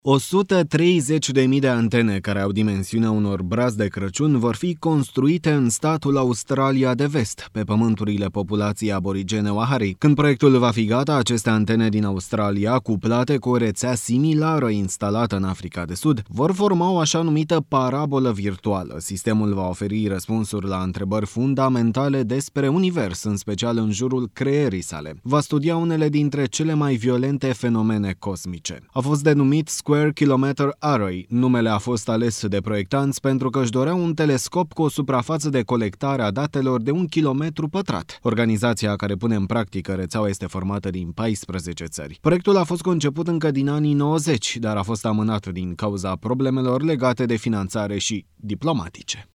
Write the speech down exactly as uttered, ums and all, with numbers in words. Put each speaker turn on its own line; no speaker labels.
o sută treizeci de mii de antene care au dimensiunea unor brazi de Crăciun vor fi construite în statul Australia de Vest, pe pământurile populației aborigene Wahari. Când proiectul va fi gata, aceste antene din Australia, cuplate cu o rețea similară instalată în Africa de Sud, vor forma o așa numită parabolă virtuală. Sistemul va oferi răspunsuri la întrebări fundamentale despre univers, în special în jurul creierii sale. Va studia unele dintre cele mai violente fenomene cosmice. A fost denumit Square Kilometer Array. Numele a fost ales de proiectanți pentru că își doreau un telescop cu o suprafață de colectare a datelor de un kilometru pătrat. Organizația care pune în practică rețeaua este formată din paisprezece țări. Proiectul a fost conceput încă din anii nouăzeci, dar a fost amânat din cauza problemelor legate de finanțare și diplomatice.